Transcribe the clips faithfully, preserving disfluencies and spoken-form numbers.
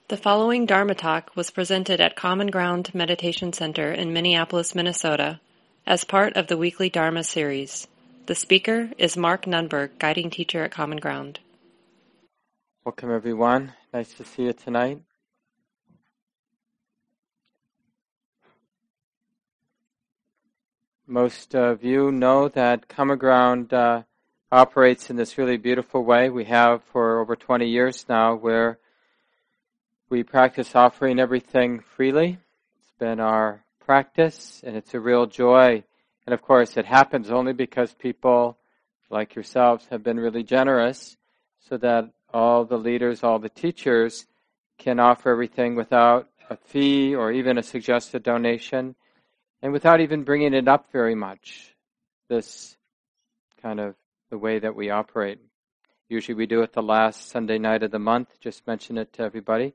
The following Dharma talk was presented at Common Ground Meditation Center in Minneapolis, Minnesota, as part of the weekly Dharma series. The speaker is Mark Nunberg, guiding teacher at Common Ground. Welcome, everyone. Nice to see you tonight. Most of you know that Common Ground uh, operates in this really beautiful way. We have for over twenty years now, where we practice offering everything freely. It's been our practice, and it's a real joy. And of course, it happens only because people like yourselves have been really generous, so that all the leaders, all the teachers can offer everything without a fee or even a suggested donation, and without even bringing it up very much. This kind of the way that we operate. Usually we do it the last Sunday night of the month, just mention it to everybody.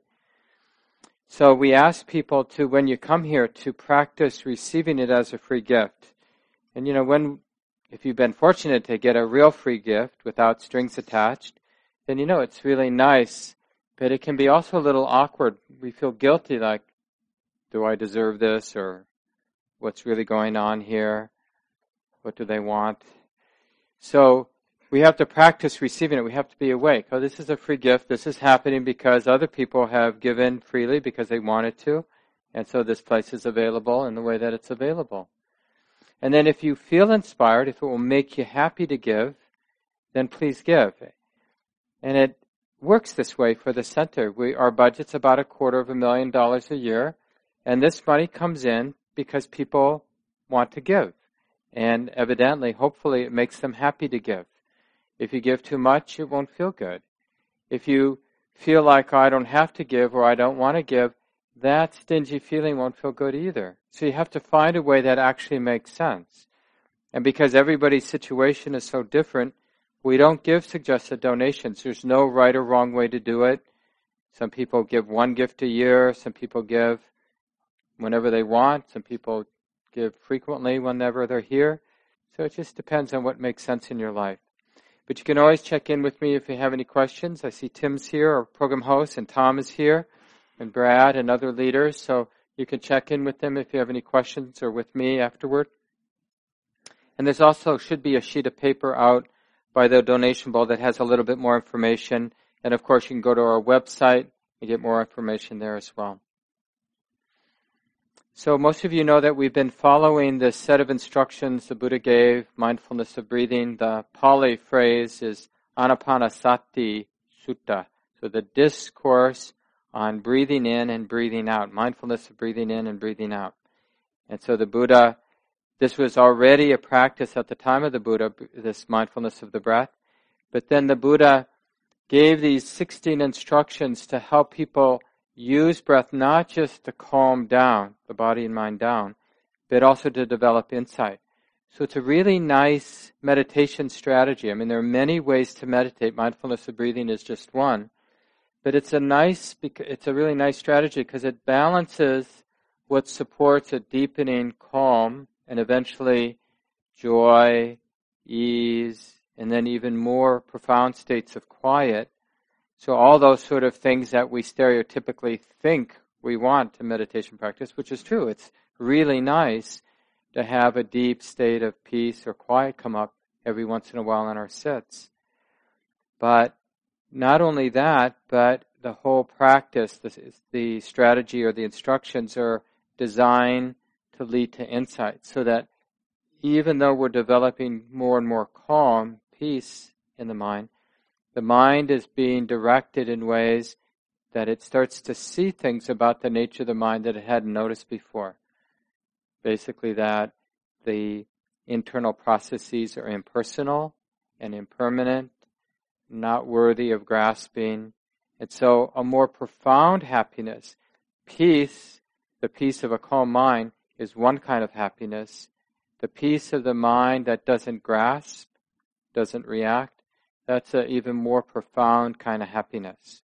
So we ask people to, when you come here, to practice receiving it as a free gift. And you know, when, if you've been fortunate to get a real free gift without strings attached, then you know it's really nice, but it can be also a little awkward. We feel guilty, like, do I deserve this, or what's really going on here? What do they want? So we have to practice receiving it. We have to be awake. Oh, this is a free gift. This is happening because other people have given freely because they wanted to. And so this place is available in the way that it's available. And then if you feel inspired, if it will make you happy to give, then please give. And it works this way for the center. We, our budget's about a quarter of a million dollars a year. And this money comes in because people want to give. And evidently, hopefully, it makes them happy to give. If you give too much, it won't feel good. If you feel like, oh, I don't have to give or I don't want to give, that stingy feeling won't feel good either. So you have to find a way that actually makes sense. And because everybody's situation is so different, we don't give suggested donations. There's no right or wrong way to do it. Some people give one gift a year. Some people give whenever they want. Some people give frequently whenever they're here. So it just depends on what makes sense in your life. But you can always check in with me if you have any questions. I see Tim's here, our program host, and Tom is here, and Brad and other leaders. So you can check in with them if you have any questions, or with me afterward. And there's also should be a sheet of paper out by the donation bowl that has a little bit more information. And of course, you can go to our website and get more information there as well. So most of you know that we've been following this set of instructions the Buddha gave, mindfulness of breathing. The Pali phrase is Anapanasati Sutta. So the discourse on breathing in and breathing out, mindfulness of breathing in and breathing out. And so the Buddha, this was already a practice at the time of the Buddha, this mindfulness of the breath. But then the Buddha gave these sixteen instructions to help people use breath not just to calm down, the body and mind down, but also to develop insight. So it's a really nice meditation strategy. I mean, there are many ways to meditate. Mindfulness of breathing is just one. But it's a nice, it's a really nice strategy because it balances what supports a deepening calm and eventually joy, ease, and then even more profound states of quiet. So all those sort of things that we stereotypically think we want to meditation practice, which is true. It's really nice to have a deep state of peace or quiet come up every once in a while in our sits. But not only that, but the whole practice, the, the strategy or the instructions are designed to lead to insight, so that even though we're developing more and more calm, peace in the mind, the mind is being directed in ways that it starts to see things about the nature of the mind that it hadn't noticed before. Basically that the internal processes are impersonal and impermanent, not worthy of grasping. And so a more profound happiness, peace, the peace of a calm mind, is one kind of happiness. The peace of the mind that doesn't grasp, doesn't react, that's an even more profound kind of happiness.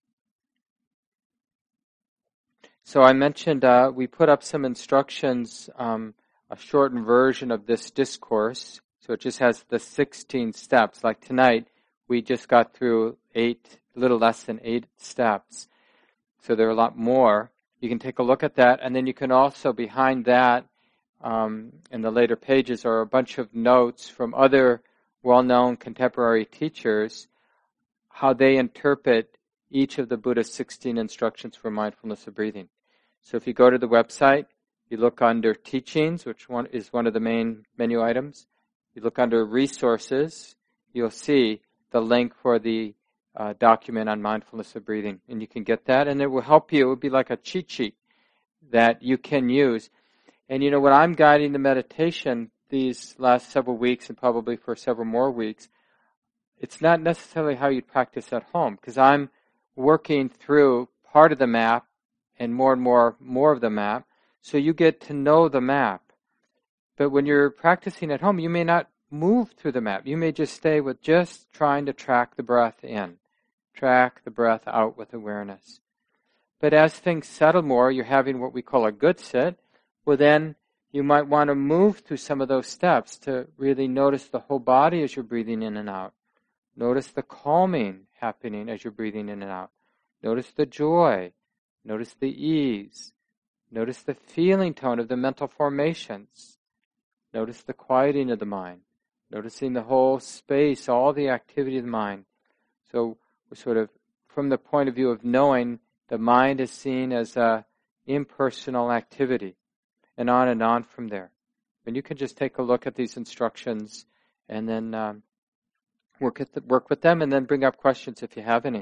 So I mentioned uh, we put up some instructions, um, a shortened version of this discourse. So it just has the sixteen steps. Like tonight, we just got through eight, a little less than eight steps. So there are a lot more. You can take a look at that, and then you can also, behind that, um, in the later pages, are a bunch of notes from other well-known contemporary teachers, how they interpret each of the Buddha's sixteen instructions for mindfulness of breathing. So if you go to the website, you look under Teachings, which one is one of the main menu items. You look under Resources, you'll see the link for the uh, document on mindfulness of breathing. And you can get that, and it will help you. It will be like a cheat sheet that you can use. And you know, when I'm guiding the meditation these last several weeks, and probably for several more weeks, it's not necessarily how you practice at home, because I'm working through part of the map and more and more, more of the map, so you get to know the map. But when you're practicing at home, you may not move through the map. You may just stay with just trying to track the breath in, track the breath out with awareness. But as things settle more, you're having what we call a good sit, well then you might want to move through some of those steps to really notice the whole body as you're breathing in and out. Notice the calming happening as you're breathing in and out. Notice the joy. Notice the ease. Notice the feeling tone of the mental formations. Notice the quieting of the mind. Noticing the whole space, all the activity of the mind. So we're sort of, from the point of view of knowing, the mind is seen as a impersonal activity, and on and on from there. And you can just take a look at these instructions and then um, work, at the, work with them, and then bring up questions if you have any.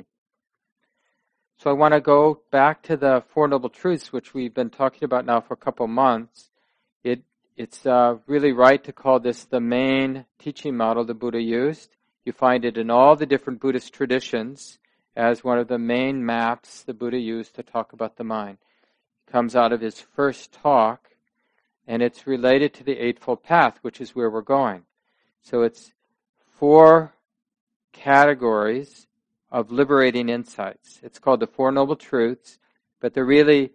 So I want to go back to the Four Noble Truths, which we've been talking about now for a couple months. It It's uh, really right to call this the main teaching model the Buddha used. You find it in all the different Buddhist traditions as one of the main maps the Buddha used to talk about the mind. It comes out of his first talk, and it's related to the Eightfold Path, which is where we're going. So it's four categories of liberating insights. It's called the Four Noble Truths, but they're really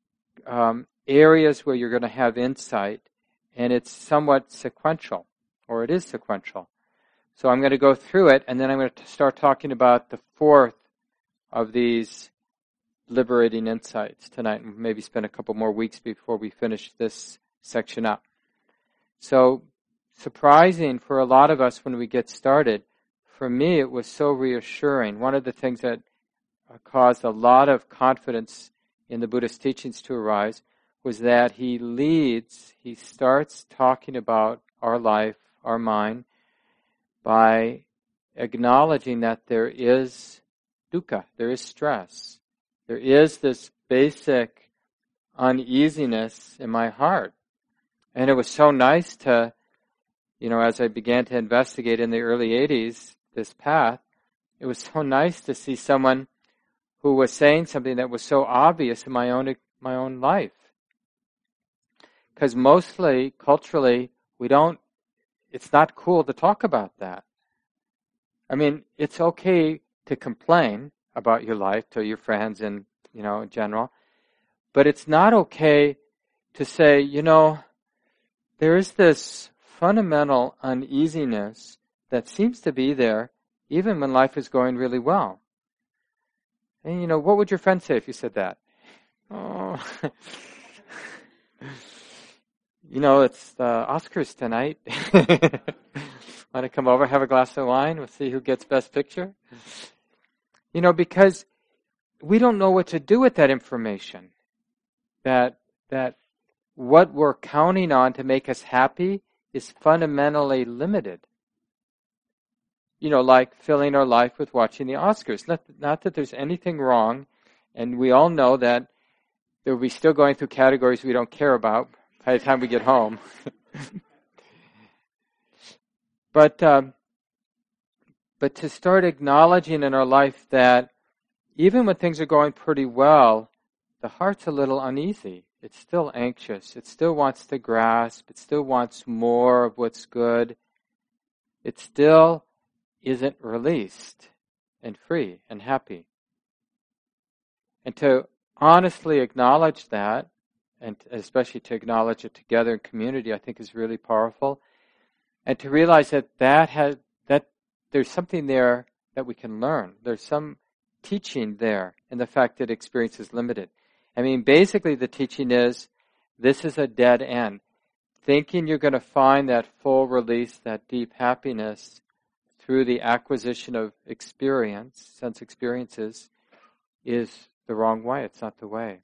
um, areas where you're going to have insight, and it's somewhat sequential, or it is sequential. So I'm going to go through it, and then I'm going to start talking about the fourth of these liberating insights tonight, and maybe spend a couple more weeks before we finish this section up. So, surprising for a lot of us when we get started, for me it was so reassuring. One of the things that caused a lot of confidence in the Buddha's teachings to arise was that he leads, he starts talking about our life, our mind, by acknowledging that there is dukkha, there is stress. There is this basic uneasiness in my heart. And it was so nice to, you know, as I began to investigate in the early eighties, this path, it was so nice to see someone who was saying something that was so obvious in my own my own life. Because mostly, culturally, we don't, it's not cool to talk about that. I mean, it's okay to complain about your life to your friends and, you know, in general, but it's not okay to say, you know, there is this fundamental uneasiness that seems to be there even when life is going really well. And, you know, what would your friend say if you said that? Oh, you know, it's the Oscars tonight. Want to come over, have a glass of wine? We'll see who gets Best Picture. You know, because we don't know what to do with that information. That that what we're counting on to make us happy is fundamentally limited. You know, like filling our life with watching the Oscars. Not, not that there's anything wrong, and we all know that we'll be still going through categories we don't care about by the time we get home. But um, but to start acknowledging in our life that even when things are going pretty well, the heart's a little uneasy. It's still anxious. It still wants to grasp. It still wants more of what's good. It still isn't released and free and happy. And to honestly acknowledge that, and especially to acknowledge it together in community, I think is really powerful. And to realize that that has that there's something there that we can learn. There's some teaching there in the fact that experience is limited. I mean, basically the teaching is, this is a dead end. Thinking you're going to find that full release, that deep happiness through the acquisition of experience, sense experiences, is the wrong way. It's not the way.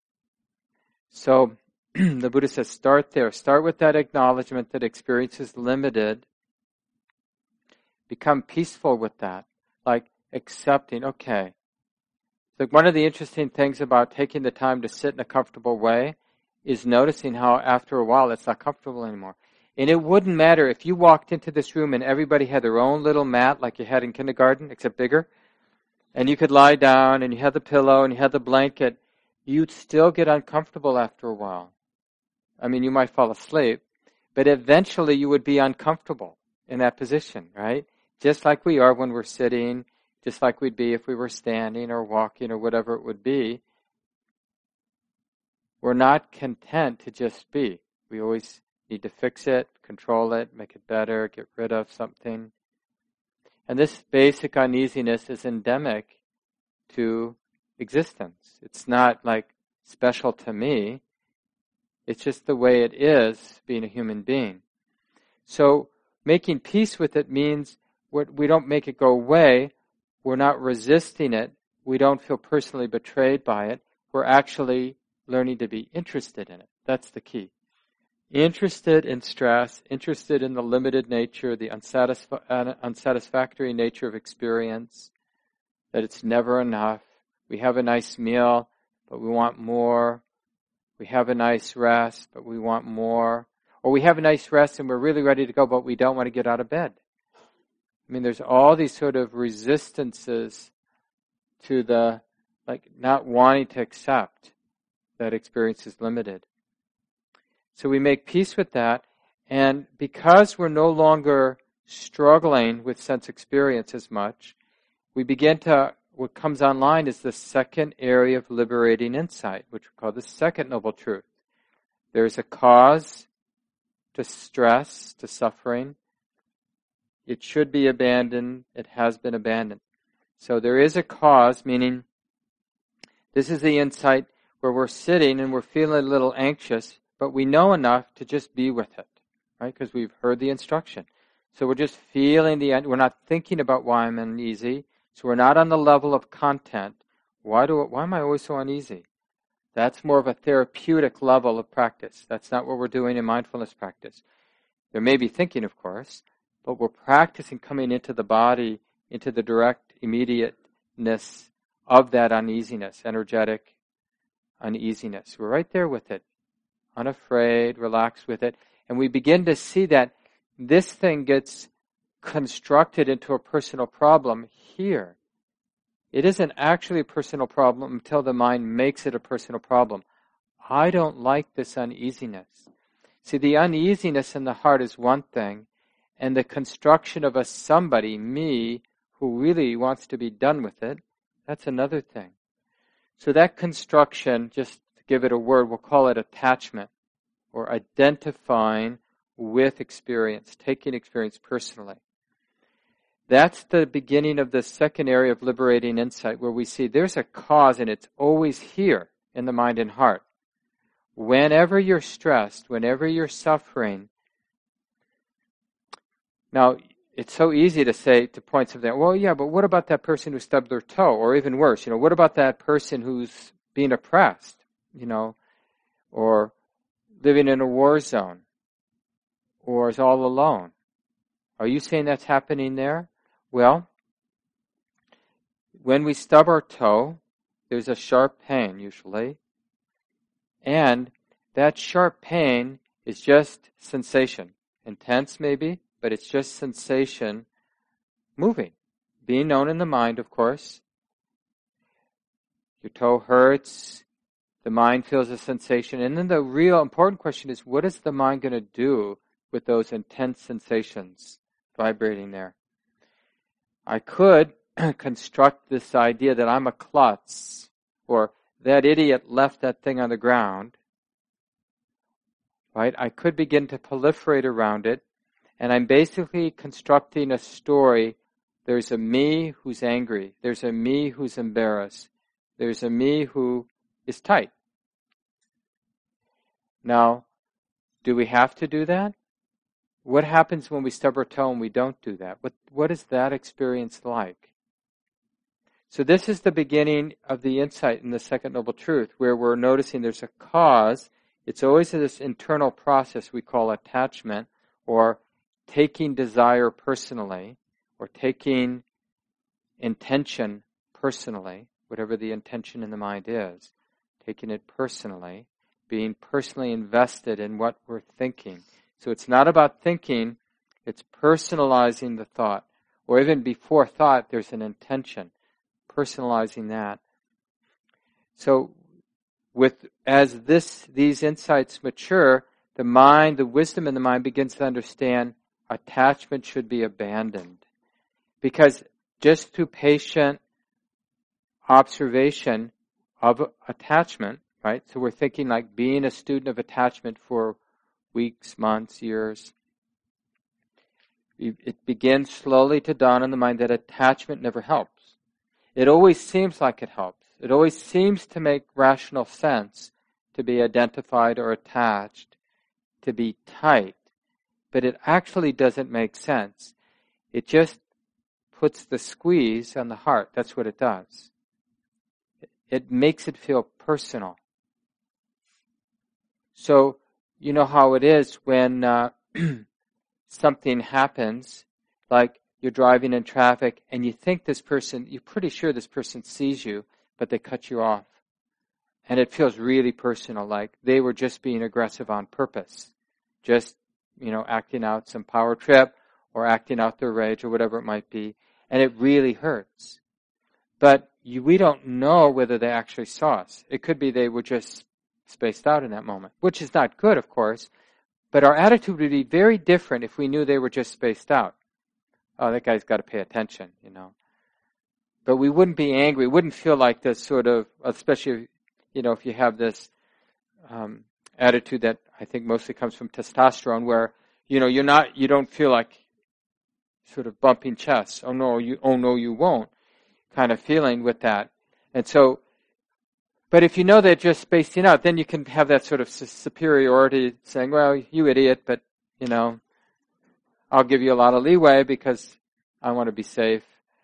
So the Buddha says, start there. Start with that acknowledgement that experience is limited. Become peaceful with that. Like accepting, okay. So one of the interesting things about taking the time to sit in a comfortable way is noticing how after a while it's not comfortable anymore. And it wouldn't matter if you walked into this room and everybody had their own little mat like you had in kindergarten, except bigger, and you could lie down and you had the pillow and you had the blanket, you'd still get uncomfortable after a while. I mean, you might fall asleep, but eventually you would be uncomfortable in that position, right? Just like we are when we're sitting, just like we'd be if we were standing or walking or whatever it would be. We're not content to just be. We always need to fix it, control it, make it better, get rid of something. And this basic uneasiness is endemic to existence. It's not like special to me. It's just the way it is being a human being. So making peace with it means we don't make it go away. We're not resisting it. We don't feel personally betrayed by it. We're actually learning to be interested in it. That's the key. Interested in stress, interested in the limited nature, the unsatisf- unsatisfactory nature of experience, that it's never enough. We have a nice meal, but we want more. We have a nice rest, but we want more. Or we have a nice rest and we're really ready to go, but we don't want to get out of bed. I mean, there's all these sort of resistances to the, like, not wanting to accept that experience is limited. So we make peace with that, and because we're no longer struggling with sense experience as much, we begin to, what comes online is the second area of liberating insight, which we call the second noble truth. There's a cause to stress, to suffering. It should be abandoned. It has been abandoned. So there is a cause, meaning this is the insight where we're sitting and we're feeling a little anxious, but we know enough to just be with it, right? Because we've heard the instruction. So we're just feeling the, we're not thinking about why I'm uneasy. So we're not on the level of content. Why do, why am I always so uneasy? That's more of a therapeutic level of practice. That's not what we're doing in mindfulness practice. There may be thinking, of course, but we're practicing coming into the body, into the direct immediateness of that uneasiness, energetic uneasiness. We're right there with it, unafraid, relaxed with it. And we begin to see that this thing gets constructed into a personal problem here. It isn't actually a personal problem until the mind makes it a personal problem. I don't like this uneasiness. See, the uneasiness in the heart is one thing, and the construction of a somebody, me, who really wants to be done with it, that's another thing. So that construction, just to give it a word, we'll call it attachment, or identifying with experience, taking experience personally. That's the beginning of the second area of liberating insight, where we see there's a cause and it's always here in the mind and heart. Whenever you're stressed, whenever you're suffering, now it's so easy to say, to point something, well, yeah, but what about that person who stubbed their toe? Or even worse, you know, what about that person who's being oppressed, you know, or living in a war zone, or is all alone? Are you saying that's happening there? Well, when we stub our toe, there's a sharp pain usually. And that sharp pain is just sensation. Intense maybe, but it's just sensation moving. Being known in the mind, of course. Your toe hurts. The mind feels a sensation. And then the real important question is, what is the mind going to do with those intense sensations vibrating there? I could construct this idea that I'm a klutz, or that idiot left that thing on the ground, right? I could begin to proliferate around it, and I'm basically constructing a story There's a me who's angry. There's a me who's embarrassed. There's a me who is tight. Now, do we have to do that? What happens when we stub our toe and we don't do that? What, what is that experience like? So this is the beginning of the insight in the Second Noble Truth, where we're noticing there's a cause. It's always this internal process we call attachment, or taking desire personally, or taking intention personally, whatever the intention in the mind is, taking it personally, being personally invested in what we're thinking. So it's not about thinking, it's personalizing the thought. Or even before thought, there's an intention, personalizing that. So with as this these insights mature, the mind, the wisdom in the mind begins to understand attachment should be abandoned. Because just through patient observation of attachment, right? So we're thinking like being a student of attachment for weeks, months, years. It begins slowly to dawn on the mind that attachment never helps. It always seems like it helps. It always seems to make rational sense to be identified or attached, to be tight. But it actually doesn't make sense. It just puts the squeeze on the heart. That's what it does. It makes it feel personal. So, you know how it is when uh, something happens, like you're driving in traffic and you think this person, you're pretty sure this person sees you, but they cut you off. And it feels really personal, like they were just being aggressive on purpose. Just, you know, acting out some power trip or acting out their rage or whatever it might be. And it really hurts. But you, we don't know whether they actually saw us. It could be they were just spaced out in that moment, which is not good, of course. But our attitude would be very different if we knew they were just spaced out. Oh, that guy's got to pay attention, you know. But we wouldn't be angry. We wouldn't feel like this sort of, especially, you know, if you have this um, attitude that I think mostly comes from testosterone, where, you know, you're not, you don't feel like sort of bumping chests. Oh no, you, oh no, you won't, kind of feeling with that. And so, but if you know they're just spacing out, then you can have that sort of superiority, saying, well, you idiot, but, you know, I'll give you a lot of leeway because I want to be safe.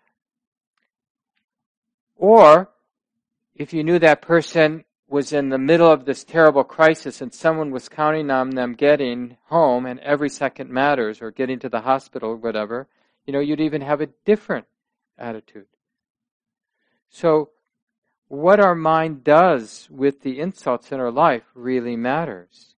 Or, if you knew that person was in the middle of this terrible crisis and someone was counting on them getting home and every second matters, or getting to the hospital or whatever, you know, you'd even have a different attitude. So, what our mind does with the insults in our life really matters.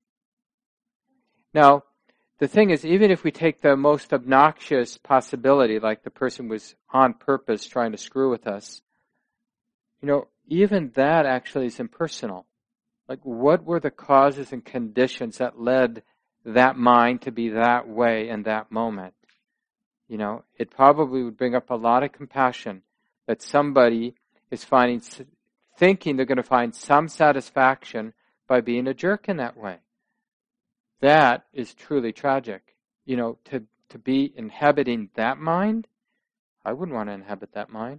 Now, the thing is, even if we take the most obnoxious possibility, like the person was on purpose trying to screw with us, you know, even that actually is impersonal. Like, what were the causes and conditions that led that mind to be that way in that moment? You know, it probably would bring up a lot of compassion that somebody is finding, thinking they're going to find some satisfaction by being a jerk in that way. That is truly tragic. You know, to, to be inhabiting that mind, I wouldn't want to inhabit that mind.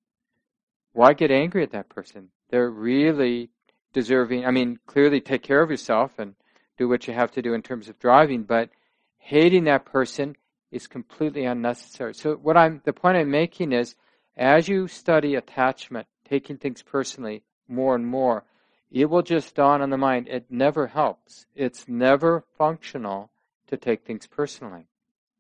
Why get angry at that person? They're really deserving. I mean, clearly take care of yourself and do what you have to do in terms of driving, but hating that person is completely unnecessary. So what I'm, the point I'm making is, as you study attachment, taking things personally more and more, it will just dawn on the mind, it never helps. It's never functional to take things personally.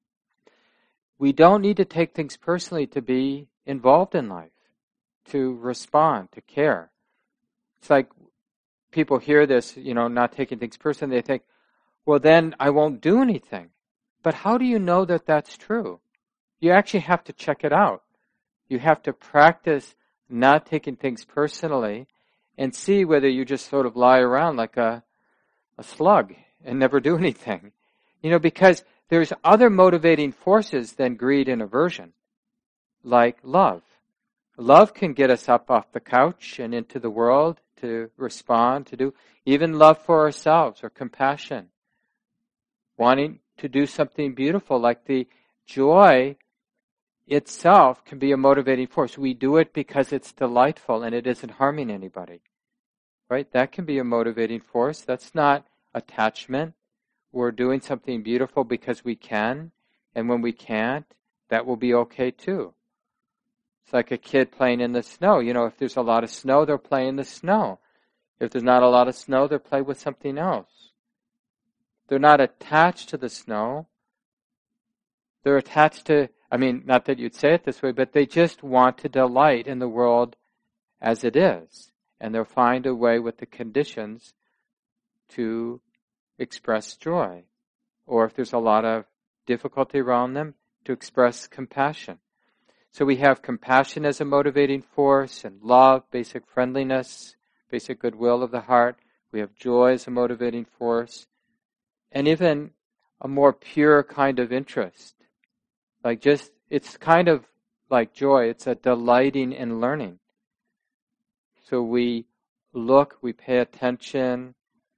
We don't need to take things personally to be involved in life, to respond, to care. It's like people hear this, you know, not taking things personally, they think, well, then I won't do anything. But how do you know that that's true? You actually have to check it out. You have to practice not taking things personally and see whether you just sort of lie around like a, a slug and never do anything. You know, because there's other motivating forces than greed and aversion, like love. Love can get us up off the couch and into the world to respond, to do, even love for ourselves or compassion. Wanting to do something beautiful, like the joy itself can be a motivating force. We do it because it's delightful and it isn't harming anybody. Right? That can be a motivating force. That's not attachment. We're doing something beautiful because we can, and when we can't, that will be okay too. It's like a kid playing in the snow. You know, if there's a lot of snow, they'll play in the snow. If there's not a lot of snow, they'll play with something else. They're not attached to the snow. They're attached to, I mean, not that you'd say it this way, but they just want to delight in the world as it is. And they'll find a way with the conditions to express joy. Or if there's a lot of difficulty around them, to express compassion. So we have compassion as a motivating force, and love, basic friendliness, basic goodwill of the heart. We have joy as a motivating force. And even a more pure kind of interest. Like just, it's kind of like joy. It's a delighting in learning. So we look, we pay attention,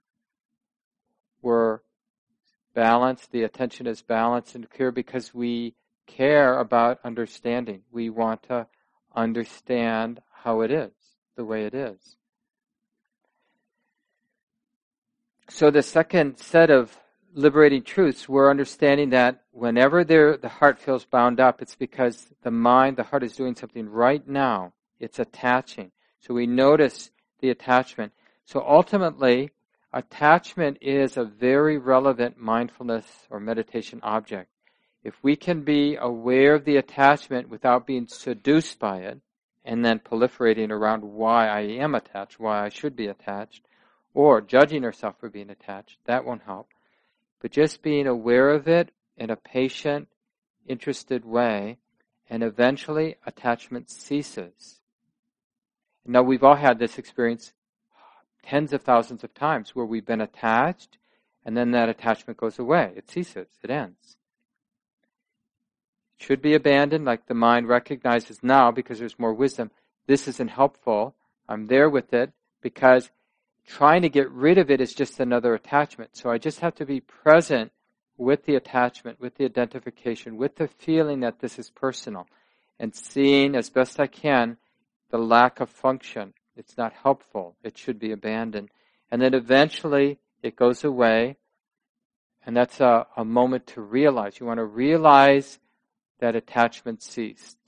we're balanced, the attention is balanced and clear because we care about understanding. We want to understand how it is, the way it is. So the second set of liberating truths, we're understanding that whenever there, the heart feels bound up, it's because the mind, the heart is doing something right now. It's attaching. So we notice the attachment. So ultimately, attachment is a very relevant mindfulness or meditation object. If we can be aware of the attachment without being seduced by it, and then proliferating around why I am attached, why I should be attached, or judging ourselves for being attached, that won't help. But just being aware of it in a patient, interested way, and eventually attachment ceases. Now we've all had this experience tens of thousands of times where we've been attached and then that attachment goes away. It ceases. It ends. It should be abandoned, like the mind recognizes now because there's more wisdom. This isn't helpful. I'm there with it because trying to get rid of it is just another attachment. So I just have to be present with the attachment, with the identification, with the feeling that this is personal, and seeing as best I can the lack of function. It's not helpful. It should be abandoned. And then eventually it goes away, and that's a, a moment to realize. You want to realize that attachment ceased.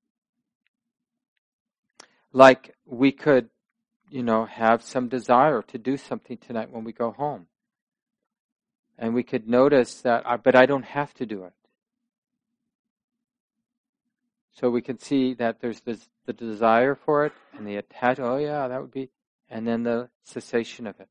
Like we could you know, have some desire to do something tonight when we go home. And we could notice that, but I don't have to do it. So we can see that there's this, the desire for it and the attach, oh yeah, that would be, and then the cessation of it.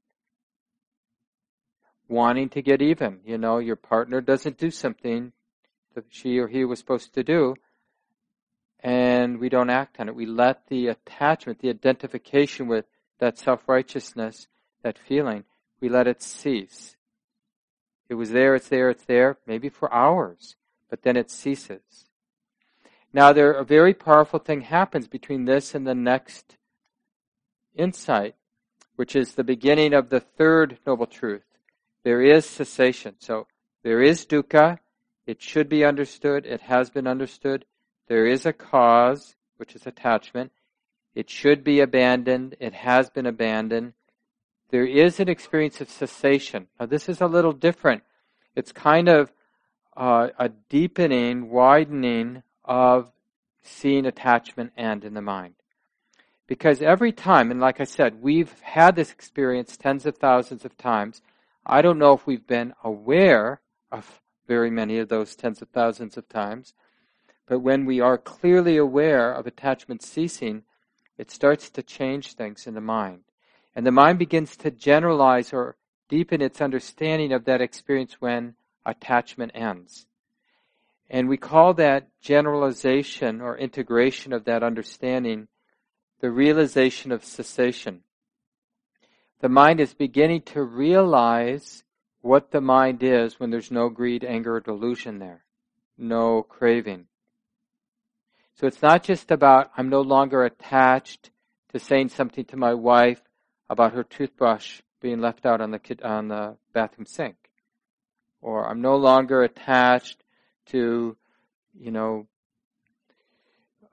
Wanting to get even, you know, your partner doesn't do something that she or he was supposed to do, and we don't act on it. We let the attachment, the identification with that self-righteousness, that feeling, we let it cease. It was there, it's there, it's there, maybe for hours, but then it ceases. Now, there a very powerful thing happens between this and the next insight, which is the beginning of the third noble truth. There is cessation. So there is dukkha. It should be understood. It has been understood. There is a cause, which is attachment. It should be abandoned. It has been abandoned. There is an experience of cessation. Now, this is a little different. It's kind of uh, a deepening, widening of seeing attachment end in the mind. Because every time, and like I said, we've had this experience tens of thousands of times. I don't know if we've been aware of very many of those tens of thousands of times, but when we are clearly aware of attachment ceasing, it starts to change things in the mind. And the mind begins to generalize or deepen its understanding of that experience when attachment ends. And we call that generalization or integration of that understanding the realization of cessation. The mind is beginning to realize what the mind is when there's no greed, anger, or delusion there. No craving. So it's not just about I'm no longer attached to saying something to my wife about her toothbrush being left out on the on the bathroom sink. Or I'm no longer attached to, you know,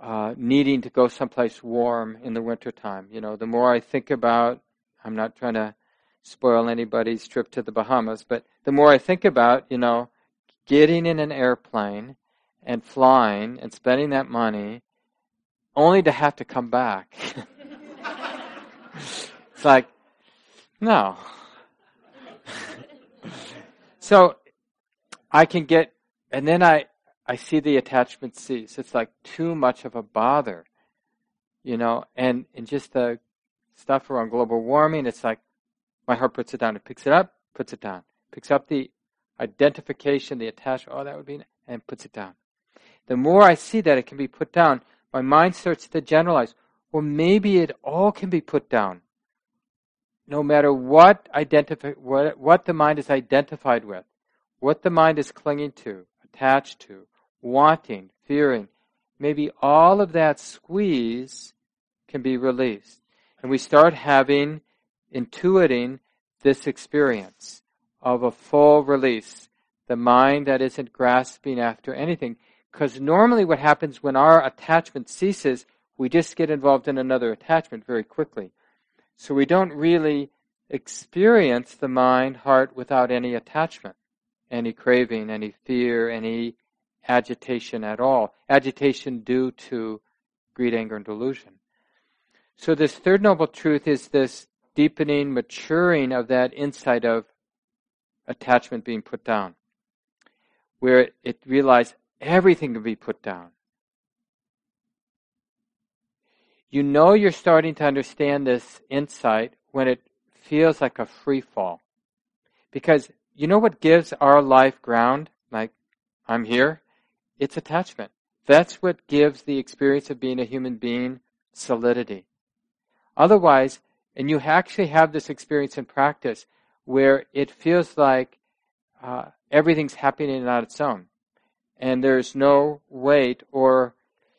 uh, needing to go someplace warm in the wintertime. You know, the more I think about, I'm not trying to spoil anybody's trip to the Bahamas, but the more I think about, you know, getting in an airplane and flying and spending that money only to have to come back. It's like, no. So I can get, and then I, I see the attachment cease. It's like too much of a bother, you know, and, and just the stuff around global warming, it's like my heart puts it down. It picks it up, puts it down. Picks up the identification, the attachment, oh, that would be, and puts it down. The more I see that it can be put down, my mind starts to generalize. Well, maybe it all can be put down. No matter what identify, what, what the mind is identified with, what the mind is clinging to, attached to, wanting, fearing, maybe all of that squeeze can be released. And we start having, intuiting this experience of a full release, the mind that isn't grasping after anything. Because normally what happens when our attachment ceases, we just get involved in another attachment very quickly. So we don't really experience the mind, heart without any attachment, any craving, any fear, any agitation at all. Agitation due to greed, anger, and delusion. So this third noble truth is this deepening, maturing of that insight of attachment being put down, where it realized everything can be put down. You know you're starting to understand this insight when it feels like a free fall. Because you know what gives our life ground? Like, I'm here? It's attachment. That's what gives the experience of being a human being solidity. Otherwise, and you actually have this experience in practice where it feels like uh, everything's happening on its own. And there's no weight, or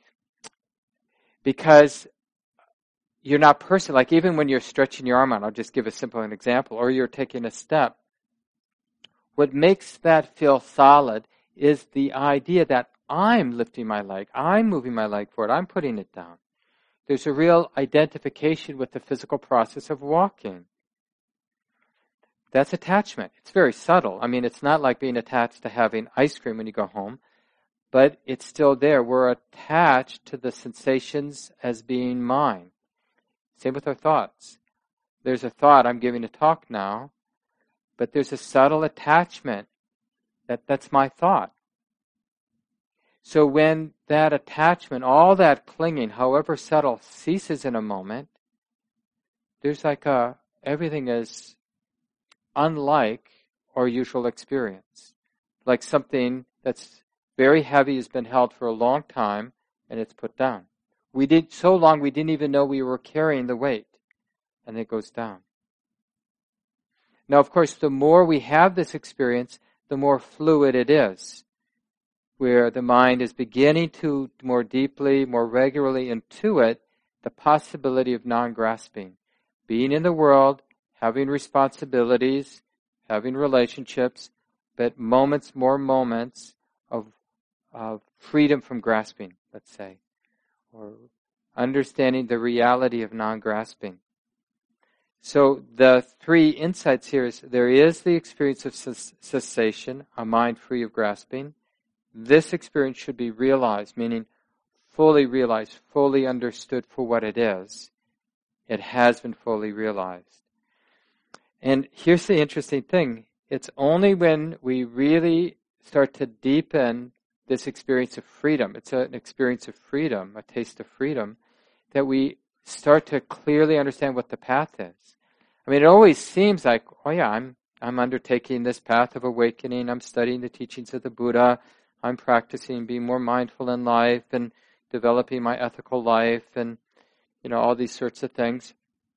because you're not person, like even when you're stretching your arm out, I'll just give a simple example, or you're taking a step. What makes that feel solid is the idea that I'm lifting my leg, I'm moving my leg forward, I'm putting it down. There's a real identification with the physical process of walking. That's attachment. It's very subtle. I mean, it's not like being attached to having ice cream when you go home, but it's still there. We're attached to the sensations as being mine. Same with our thoughts. There's a thought, I'm giving a talk now, but there's a subtle attachment that that's my thought. So when that attachment, all that clinging, however subtle, ceases in a moment, there's like a, everything is unlike our usual experience. Like something that's very heavy has been held for a long time and it's put down. We did so long we didn't even know we were carrying the weight, and it goes down. Now, of course, the more we have this experience, the more fluid it is, where the mind is beginning to more deeply, more regularly intuit the possibility of non-grasping, being in the world, having responsibilities, having relationships, but moments, more moments of, of freedom from grasping, let's say, or understanding the reality of non-grasping. So the three insights here is there is the experience of cessation, a mind free of grasping. This experience should be realized, meaning fully realized, fully understood for what it is. It has been fully realized. And here's the interesting thing. It's only when we really start to deepen this experience of freedom, it's an experience of freedom, a taste of freedom, that we start to clearly understand what the path is. I mean, it always seems like, oh yeah, I'm I'm undertaking this path of awakening, I'm studying the teachings of the Buddha, I'm practicing being more mindful in life and developing my ethical life and, you know, all these sorts of things.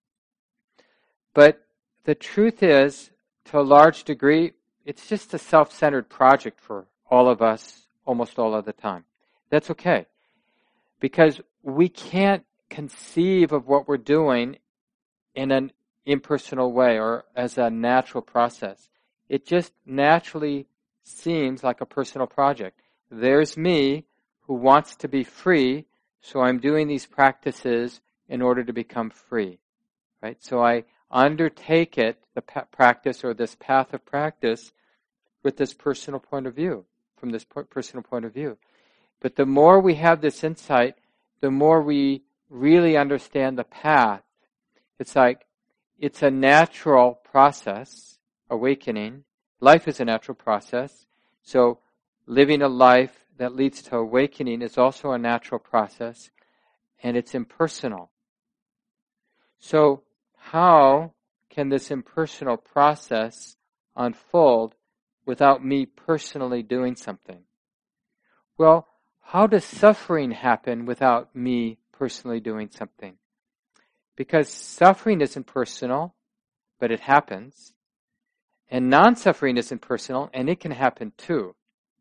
But the truth is, to a large degree, it's just a self-centered project for all of us almost all of the time. That's okay. Because we can't conceive of what we're doing in an impersonal way or as a natural process. It just naturally seems like a personal project. There's me who wants to be free, So I'm doing these practices in order to become free, right? So I undertake it, the pa- practice or this path of practice, with this personal point of view, from this po- personal point of view. But the more we have this insight, the more we really understand the path. It's like, it's a natural process, awakening. Life is a natural process. So living a life that leads to awakening is also a natural process, and it's impersonal. So how can this impersonal process unfold without me personally doing something? Well, how does suffering happen without me personally doing something? Because suffering isn't personal, but it happens. And non-suffering isn't personal, and it can happen too.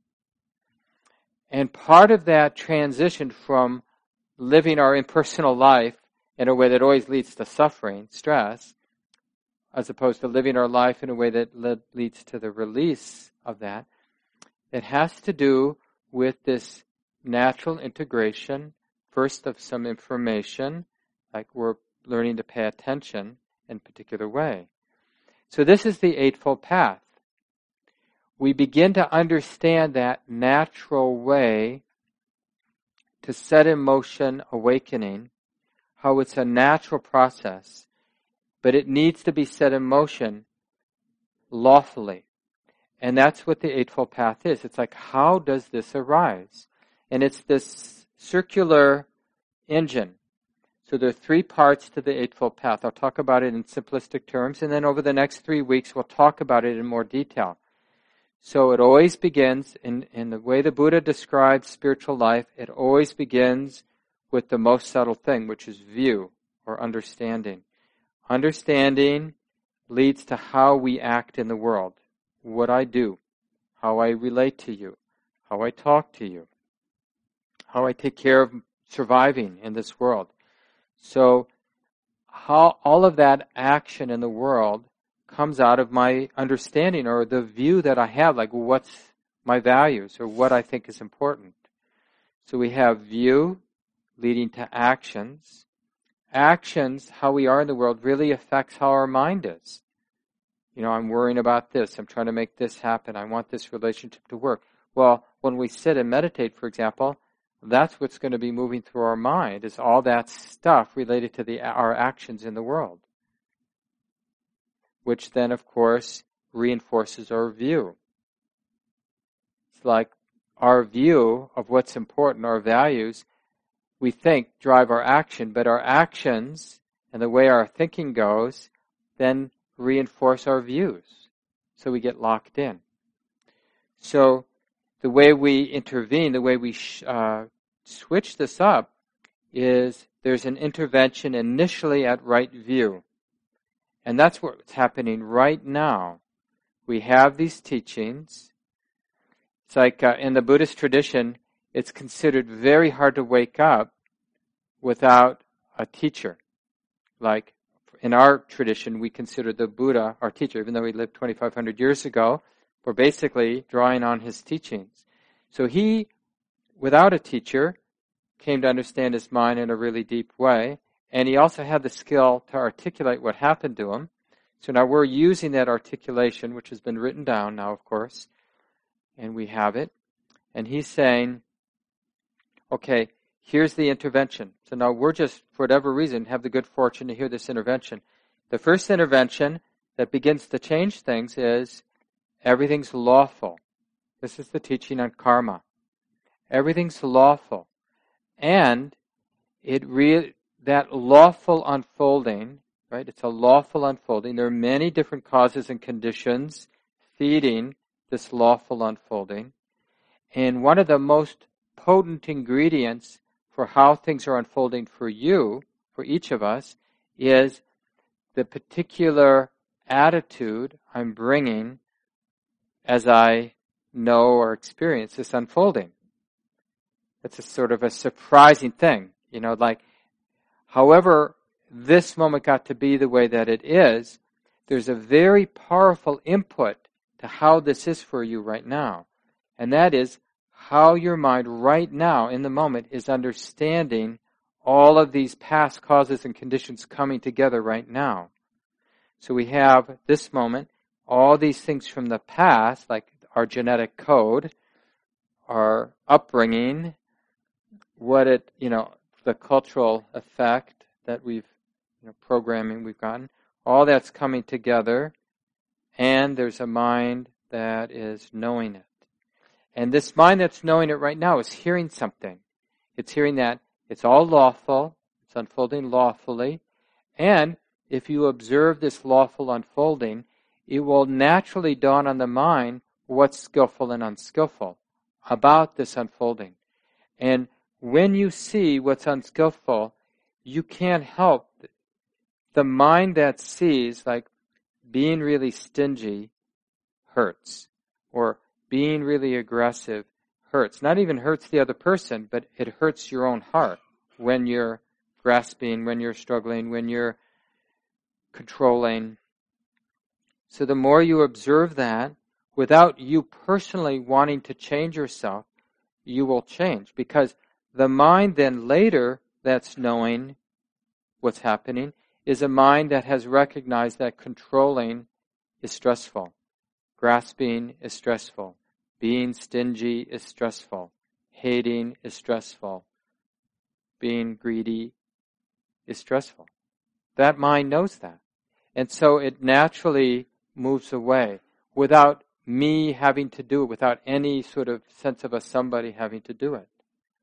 And part of that transition from living our impersonal life in a way that always leads to suffering, stress, as opposed to living our life in a way that le- leads to the release of that, it has to do with this natural integration, first of some information, like we're learning to pay attention in a particular way. So this is the Eightfold Path. We begin to understand that natural way to set in motion awakening, how it's a natural process, but it needs to be set in motion lawfully. And that's what the Eightfold Path is. It's like, how does this arise? And it's this circular engine. So there are three parts to the Eightfold Path. I'll talk about it in simplistic terms, and then over the next three weeks we'll talk about it in more detail. So it always begins, in, in the way the Buddha describes spiritual life, it always begins with the most subtle thing, which is view or understanding. Understanding leads to how we act in the world, what I do, how I relate to you, how I talk to you, how I take care of surviving in this world. So how all of that action in the world comes out of my understanding or the view that I have, like what's my values or what I think is important. So we have view leading to actions. Actions, how we are in the world, really affects how our mind is. You know, I'm worrying about this. I'm trying to make this happen. I want this relationship to work. Well, when we sit and meditate, for example, that's what's going to be moving through our mind, is all that stuff related to the our actions in the world, which then, of course, reinforces our view. It's like our view of what's important, our values, we think drive our action, but our actions and the way our thinking goes then reinforce our views. So we get locked in. So the way we intervene, the way we sh- uh, switch this up is there's an intervention initially at right view. And that's what's happening right now. We have these teachings. It's like uh, in the Buddhist tradition, it's considered very hard to wake up without a teacher. Like in our tradition, we consider the Buddha our teacher, even though he lived twenty-five hundred years ago. We're basically drawing on his teachings. So he, without a teacher, came to understand his mind in a really deep way. And he also had the skill to articulate what happened to him. So now we're using that articulation, which has been written down now, of course, and we have it. And he's saying, okay, here's the intervention. So now we're just, for whatever reason, have the good fortune to hear this intervention. The first intervention that begins to change things is everything's lawful. This is the teaching on karma. Everything's lawful. And it re- that lawful unfolding, right? It's a lawful unfolding. There are many different causes and conditions feeding this lawful unfolding. And one of the most potent ingredients for how things are unfolding for you, for each of us, is the particular attitude I'm bringing as I know or experience this unfolding. It's a sort of a surprising thing. You know, like, however this moment got to be the way that it is, there's a very powerful input to how this is for you right now. And that is how your mind right now in the moment is understanding all of these past causes and conditions coming together right now. So we have this moment, all these things from the past, like our genetic code, our upbringing, what it, you know, the cultural effect that we've, you know, programming we've gotten, all that's coming together, and there's a mind that is knowing it. And this mind that's knowing it right now is hearing something. It's hearing that it's all lawful, it's unfolding lawfully, and if you observe this lawful unfolding, it will naturally dawn on the mind what's skillful and unskillful about this unfolding. And when you see what's unskillful, you can't help the mind that sees, like being really stingy hurts, or being really aggressive hurts. Not even hurts the other person, but it hurts your own heart when you're grasping, when you're struggling, when you're controlling. So the more you observe that, without you personally wanting to change yourself, you will change. Because the mind then later that's knowing what's happening is a mind that has recognized that controlling is stressful. Grasping is stressful. Being stingy is stressful. Hating is stressful. Being greedy is stressful. That mind knows that. And so it naturally moves away without me having to do it, without any sort of sense of a somebody having to do it.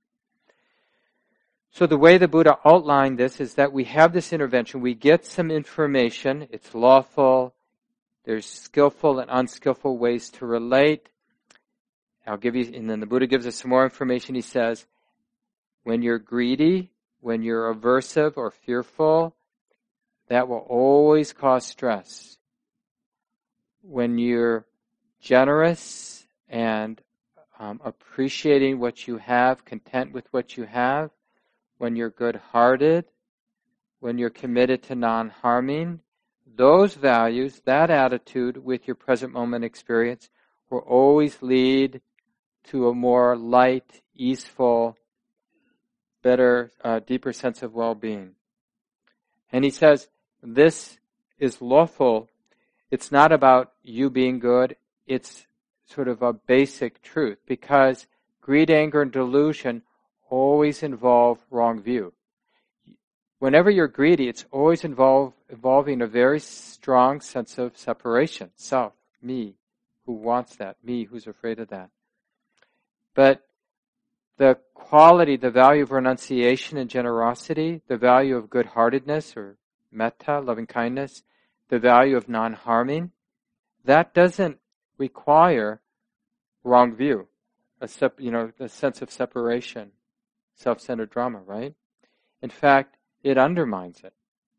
So the way the Buddha outlined this is that we have this intervention, we get some information, it's lawful, there's skillful and unskillful ways to relate. I'll give you, and then the Buddha gives us some more information. He says, when you're greedy, when you're aversive or fearful, that will always cause stress. When you're generous and um, appreciating what you have, content with what you have, when you're good-hearted, when you're committed to non-harming, those values, that attitude with your present moment experience will always lead to a more light, easeful, better, uh, deeper sense of well-being. And he says, this is lawful. It's not about you being good. It's sort of a basic truth, because greed, anger, and delusion always involve wrong view. Whenever you're greedy, it's always involve, involving a very strong sense of separation. Self, me, who wants that, me, who's afraid of that. But the quality, the value of renunciation and generosity, the value of good-heartedness or metta, loving-kindness, the value of non-harming, that doesn't require wrong view, a sep- you know, a sense of separation, self-centered drama, right? In fact, it undermines it.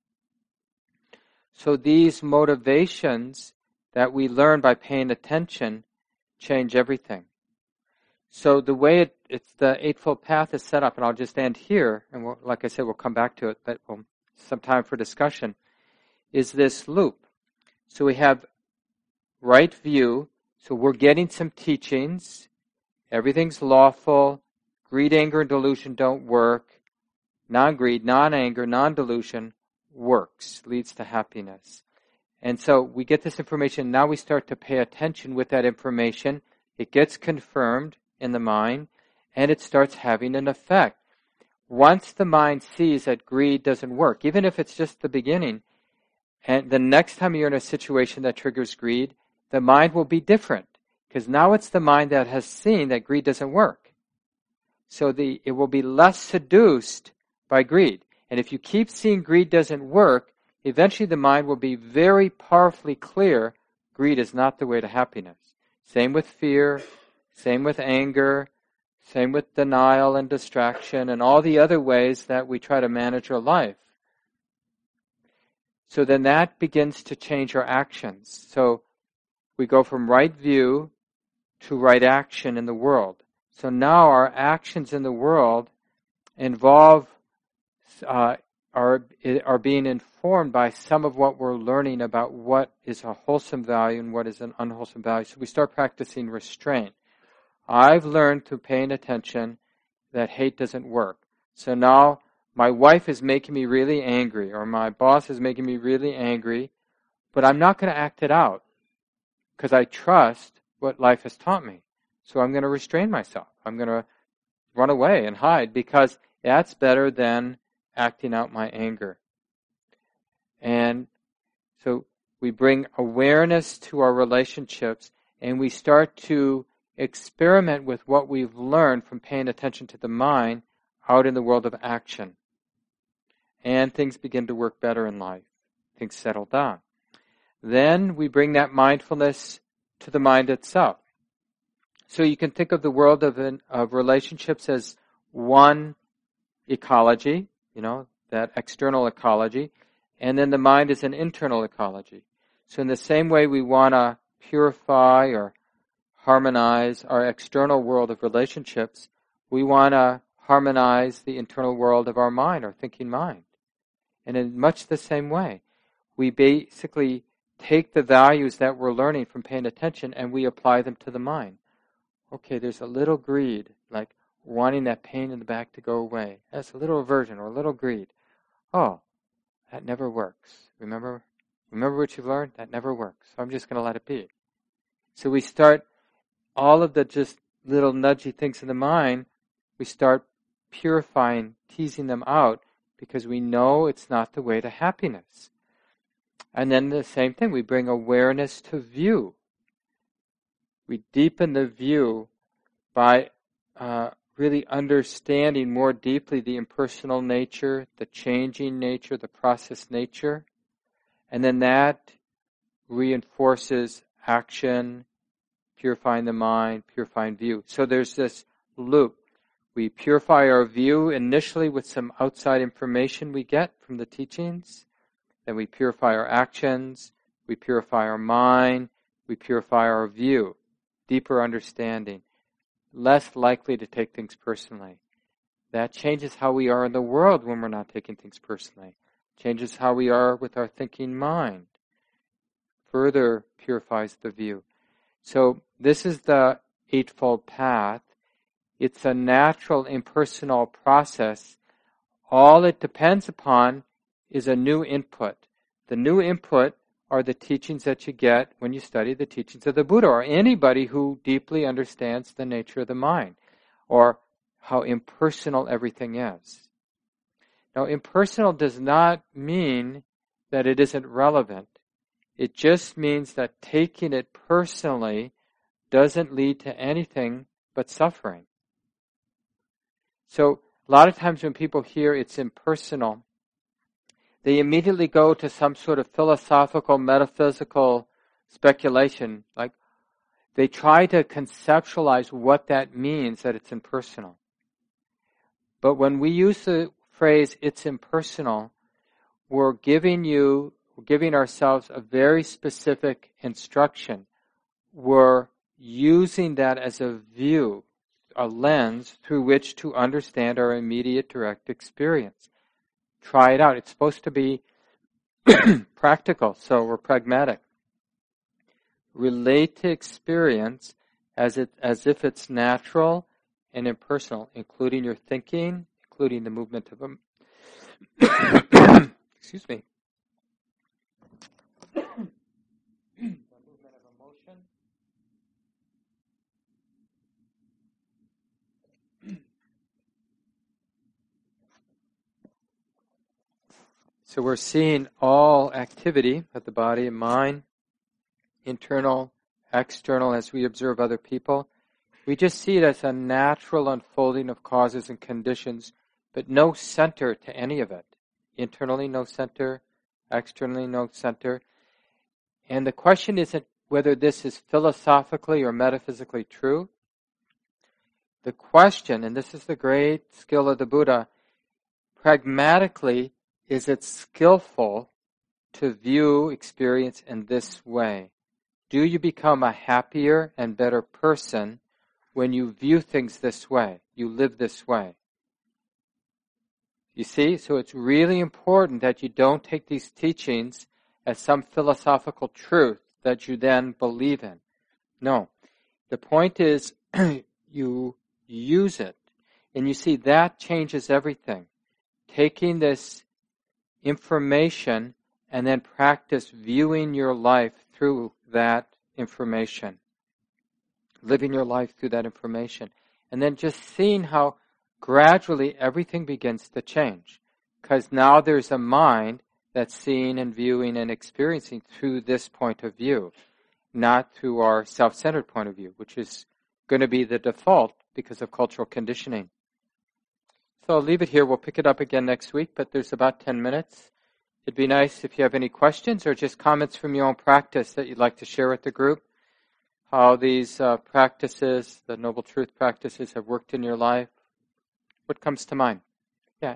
So these motivations that we learn by paying attention change everything. So the way it, it's the Eightfold Path is set up, and I'll just end here, and we'll, like I said, we'll come back to it, but we'll, some time for discussion, is this loop. So we have right view, so we're getting some teachings, everything's lawful, greed, anger, and delusion don't work, non-greed, non-anger, non-delusion works, leads to happiness. And so we get this information, now we start to pay attention with that information, it gets confirmed in the mind, and it starts having an effect. Once the mind sees that greed doesn't work, even if it's just the beginning, and the next time you're in a situation that triggers greed, the mind will be different, because now it's the mind that has seen that greed doesn't work. So the it will be less seduced by greed. And if you keep seeing greed doesn't work, eventually the mind will be very powerfully clear greed is not the way to happiness. Same with fear, same with anger, same with denial and distraction, and all the other ways that we try to manage our life. So then that begins to change our actions. So we go from right view to right action in the world. So now our actions in the world involve, uh, are, are being informed by some of what we're learning about what is a wholesome value and what is an unwholesome value. So we start practicing restraint. I've learned through paying attention that hate doesn't work. So now my wife is making me really angry, or my boss is making me really angry, but I'm not going to act it out because I trust what life has taught me. So I'm going to restrain myself. I'm going to run away and hide because that's better than acting out my anger. And so we bring awareness to our relationships, and we start to experiment with what we've learned from paying attention to the mind out in the world of action. And things begin to work better in life. Things settle down. Then we bring that mindfulness to the mind itself. So you can think of the world of, an, of relationships as one ecology, you know, that external ecology, and then the mind is an internal ecology. So in the same way we want to purify or harmonize our external world of relationships, we want to harmonize the internal world of our mind, our thinking mind. And in much the same way, we basically take the values that we're learning from paying attention and we apply them to the mind. Okay, there's a little greed, like wanting that pain in the back to go away. That's a little aversion or a little greed. Oh, that never works. Remember? Remember what you've learned? That never works. So I'm just going to let it be. So we start all of the just little nudgy things in the mind, we start purifying, teasing them out, because we know it's not the way to happiness. And then the same thing, we bring awareness to view. We deepen the view by uh, really understanding more deeply the impersonal nature, the changing nature, the process nature. And then that reinforces action, purifying the mind, purifying view. So there's this loop. We purify our view initially with some outside information we get from the teachings. Then we purify our actions. We purify our mind. We purify our view. Deeper understanding. Less likely to take things personally. That changes how we are in the world when we're not taking things personally. Changes how we are with our thinking mind. Further purifies the view. So this is the Eightfold Path. It's a natural, impersonal process. All it depends upon is a new input. The new input are the teachings that you get when you study the teachings of the Buddha, or anybody who deeply understands the nature of the mind, or how impersonal everything is. Now, impersonal does not mean that it isn't relevant. It just means that taking it personally doesn't lead to anything but suffering. So a lot of times when people hear it's impersonal, they immediately go to some sort of philosophical, metaphysical speculation. Like they try to conceptualize what that means, that it's impersonal. But when we use the phrase, it's impersonal, we're giving you, we're giving ourselves a very specific instruction. We're using that as a view, a lens through which to understand our immediate direct experience. Try it out. It's supposed to be practical, so we're pragmatic. Relate to experience as it as if it's natural and impersonal, including your thinking, including the movement of them. Excuse me. The movement of emotion. So we're seeing all activity of the body and mind, internal, external, as we observe other people. We just see it as a natural unfolding of causes and conditions, but no center to any of it. Internally, no center. Externally, no center. And the question isn't whether this is philosophically or metaphysically true. The question, and this is the great skill of the Buddha, pragmatically, is it skillful to view experience in this way? Do you become a happier and better person when you view things this way, you live this way? You see? So it's really important that you don't take these teachings as some philosophical truth that you then believe in. No. The point is you use it. And you see, that changes everything. taking this information and then practice viewing your life through that information, living your life through that information, and then just seeing how gradually everything begins to change. Because now there's a mind that's seeing and viewing and experiencing through this point of view, not through our self-centered point of view, which is going to be the default because of cultural conditioning. So I'll leave it here. We'll pick it up again next week, but there's about ten minutes. It'd be nice if you have any questions or just comments from your own practice that you'd like to share with the group, how these uh, practices, the Noble Truth practices, have worked in your life. What comes to mind? Yeah.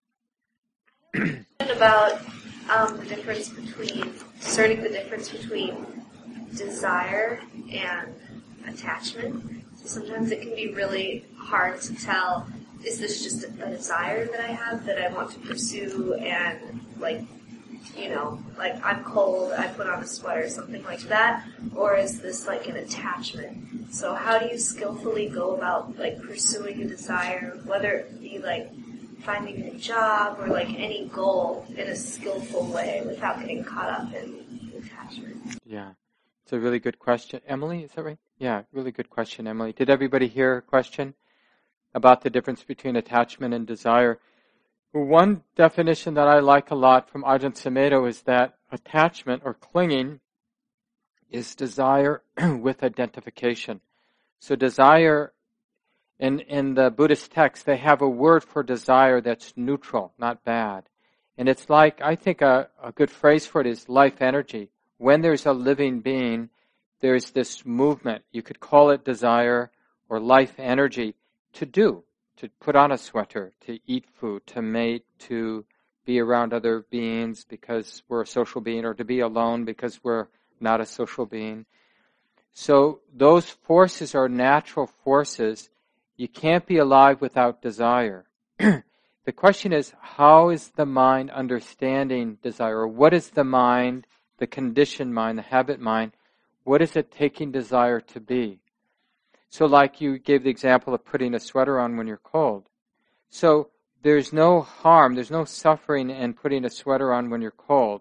About um, the difference between, discerning the difference between desire and attachment. So sometimes it can be really hard to tell, is this just a desire that I have that I want to pursue, and like, you know, like I'm cold, I put on a sweater, something like that, or is this like an attachment? So how do you skillfully go about like pursuing a desire, whether it be like finding a job or like any goal, in a skillful way without getting caught up in attachment? Yeah, it's a really good question. Emily, is that right? Yeah, really good question, Emily. Did everybody hear a question about the difference between attachment and desire? Well, one definition that I like a lot from Ajahn Sumedho is that attachment or clinging is desire with identification. So desire, in, in the Buddhist text, they have a word for desire that's neutral, not bad. And it's like, I think a, a good phrase for it is life energy. When there's a living being, there's this movement. You could call it desire or life energy to do, to put on a sweater, to eat food, to mate, to be around other beings because we're a social being, or to be alone because we're not a social being. So those forces are natural forces. You can't be alive without desire. The question is, how is the mind understanding desire? Or what is the mind, the conditioned mind, the habit mind, what is it taking desire to be? So like you gave the example of putting a sweater on when you're cold. So there's no harm, there's no suffering in putting a sweater on when you're cold.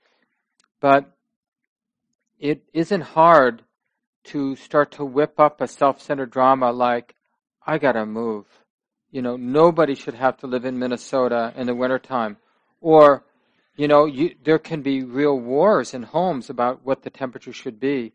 But it isn't hard to start to whip up a self-centered drama like, I gotta move. You know, nobody should have to live in Minnesota in the wintertime. Or, you know, you, there can be real wars in homes about what the temperature should be.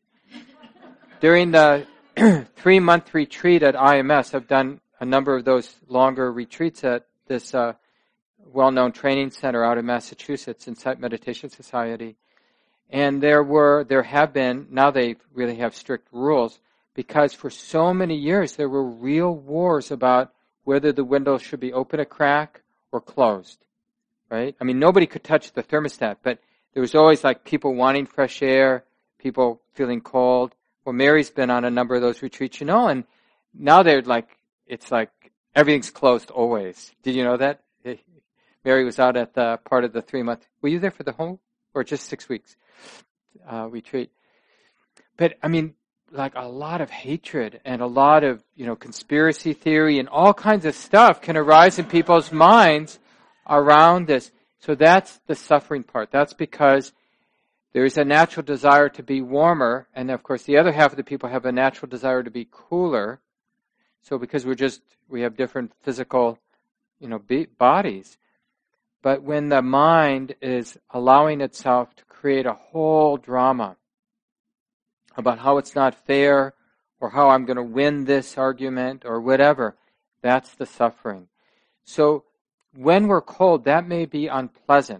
During the three-month retreat at I M S, I've done a number of those longer retreats at this uh, well-known training center out in Massachusetts, Insight Meditation Society. And there were, there have been, now they really have strict rules, because for so many years there were real wars about whether the windows should be open a crack or closed, right? I mean, nobody could touch the thermostat, but there was always like people wanting fresh air, people feeling cold. Well, Mary's been on a number of those retreats, you know, and now they're like, it's like everything's closed always. Did you know that? Mary was out at the part of the three-month. Were you there for the whole, or just six weeks uh, retreat? But, I mean, like a lot of hatred and a lot of, you know, conspiracy theory and all kinds of stuff can arise in people's minds around this. So that's the suffering part. That's because there is a natural desire to be warmer, and of course the other half of the people have a natural desire to be cooler. So because we're just, we have different physical, you know, be- bodies. But when the mind is allowing itself to create a whole drama about how it's not fair, or how I'm going to win this argument, or whatever, that's the suffering. So when we're cold, that may be unpleasant.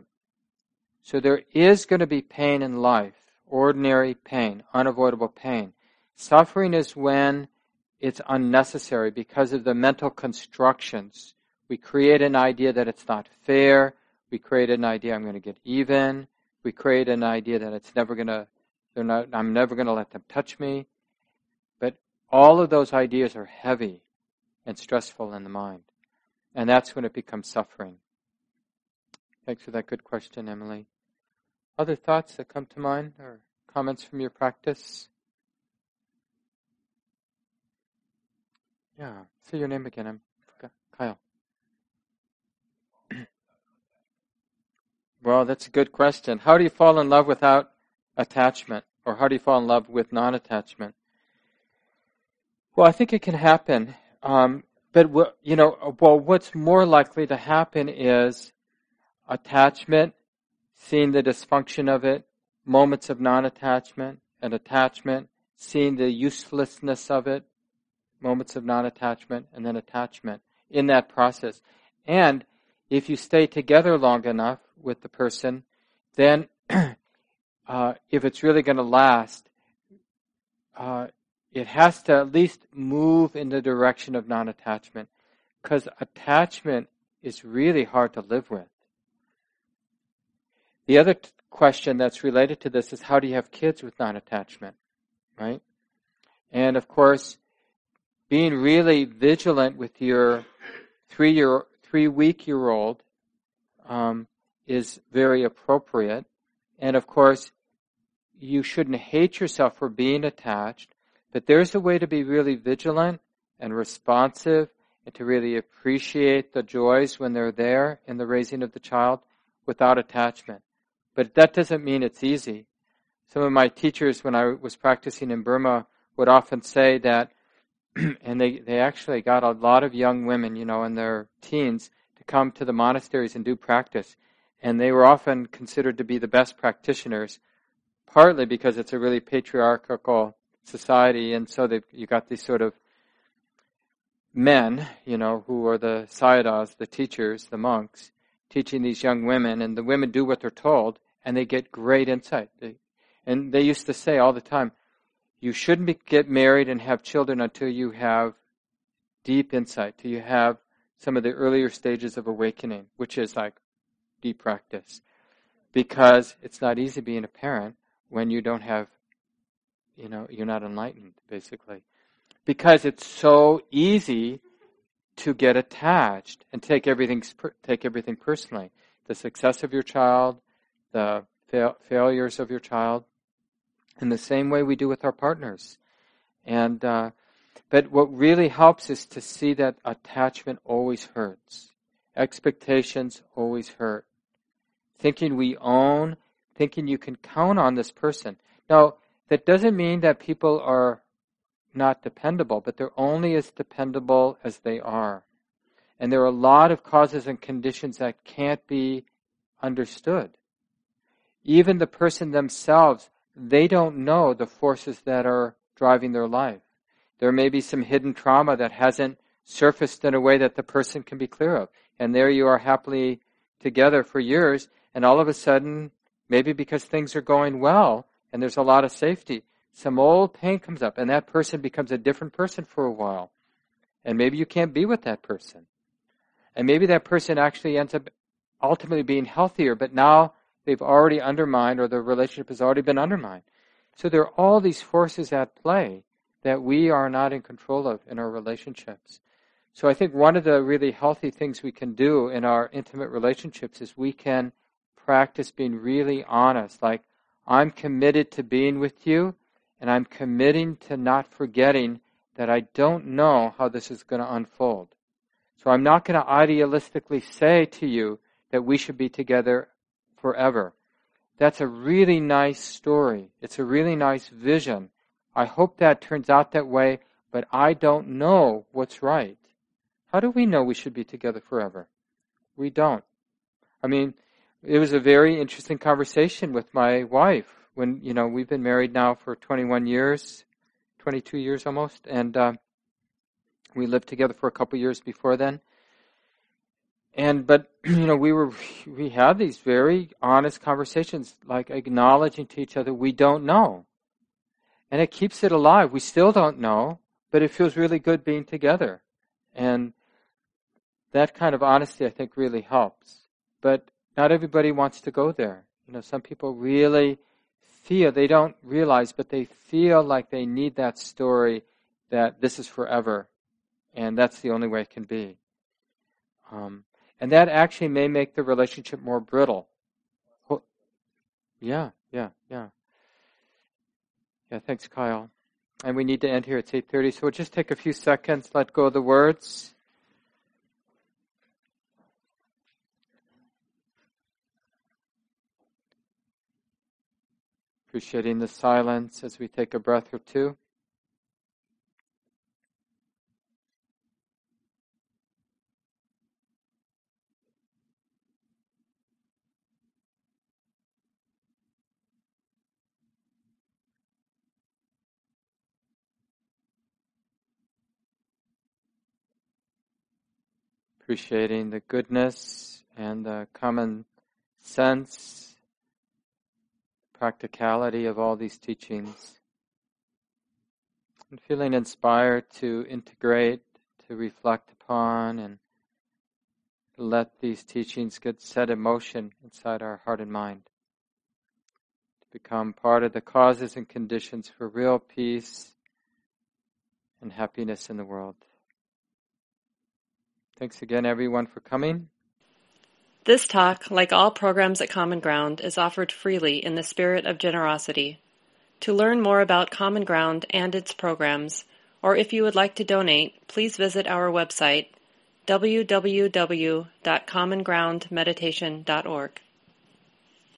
So there is going to be pain in life, ordinary pain, unavoidable pain. Suffering is when it's unnecessary because of the mental constructions. We create an idea that it's not fair. We create an idea I'm going to get even. We create an idea that it's never going to, they're not, I'm never going to let them touch me. But all of those ideas are heavy and stressful in the mind. And that's when it becomes suffering. Thanks for that good question, Emily. Other thoughts that come to mind or comments from your practice? Yeah. Say your name again. I'm Kyle. Well, that's a good question. How do you fall in love without attachment? Or how do you fall in love with non-attachment? Well, I think it can happen. Um, but, you know, well, what's more likely to happen is attachment, seeing the dysfunction of it, moments of non-attachment, and attachment, seeing the uselessness of it, moments of non-attachment, and then attachment in that process. And if you stay together long enough with the person, then uh, if it's really going to last, uh, it has to at least move in the direction of non-attachment, because attachment is really hard to live with. The other t- question that's related to this is, how do you have kids with non-attachment, right? And of course, being really vigilant with your three-year, three-week-year-old um, is very appropriate. And of course, you shouldn't hate yourself for being attached, but there's a way to be really vigilant and responsive and to really appreciate the joys when they're there in the raising of the child without attachment. But that doesn't mean it's easy. Some of my teachers, when I was practicing in Burma, would often say that, and they, they actually got a lot of young women, you know, in their teens to come to the monasteries and do practice. And they were often considered to be the best practitioners, partly because it's a really patriarchal society, and so you got these sort of men, you know, who are the sayadaws, the teachers, the monks, teaching these young women, and the women do what they're told, and they get great insight. They, and they used to say all the time, you shouldn't be, get married and have children until you have deep insight, till you have some of the earlier stages of awakening, which is like deep practice. Because it's not easy being a parent when you don't have, you know, you're not enlightened, basically. Because it's so easy to get attached and take everything take everything personally. The success of your child, the fail, failures of your child, in the same way we do with our partners. And uh, but what really helps is to see that attachment always hurts. Expectations always hurt. Thinking we own, thinking you can count on this person. Now, that doesn't mean that people are not dependable, but they're only as dependable as they are. And there are a lot of causes and conditions that can't be understood. Even the person themselves, they don't know the forces that are driving their life. There may be some hidden trauma that hasn't surfaced in a way that the person can be clear of. And there you are happily together for years, and all of a sudden, maybe because things are going well and there's a lot of safety, some old pain comes up, and that person becomes a different person for a while. And maybe you can't be with that person. And maybe that person actually ends up ultimately being healthier, but now they've already undermined, or the relationship has already been undermined. So there are all these forces at play that we are not in control of in our relationships. So I think one of the really healthy things we can do in our intimate relationships is we can practice being really honest. Like, I'm committed to being with you, and I'm committing to not forgetting that I don't know how this is going to unfold. So I'm not going to idealistically say to you that we should be together forever. That's a really nice story. It's a really nice vision. I hope that turns out that way, but I don't know what's right. How do we know we should be together forever? We don't. I mean, it was a very interesting conversation with my wife when, you know, we've been married now for twenty-one years, twenty-two years almost, and uh, we lived together for a couple years before then. And, but, you know, we were, we had these very honest conversations, like acknowledging to each other, we don't know. And it keeps it alive. We still don't know, but it feels really good being together. And that kind of honesty, I think, really helps. But not everybody wants to go there. You know, some people really feel, they don't realize, but they feel like they need that story that this is forever. And that's the only way it can be. Um, and that actually may make the relationship more brittle. Oh, yeah, yeah, yeah. Yeah, thanks, Kyle. And we need to end here at eight thirty, so we'll just take a few seconds, let go of the words. Appreciating the silence as we take a breath or two. Appreciating the goodness and the common sense, practicality of all these teachings. And feeling inspired to integrate, to reflect upon, and let these teachings get set in motion inside our heart and mind. To become part of the causes and conditions for real peace and happiness in the world. Thanks again, everyone, for coming. This talk, like all programs at Common Ground, is offered freely in the spirit of generosity. To learn more about Common Ground and its programs, or if you would like to donate, please visit our website, w w w dot common ground meditation dot org.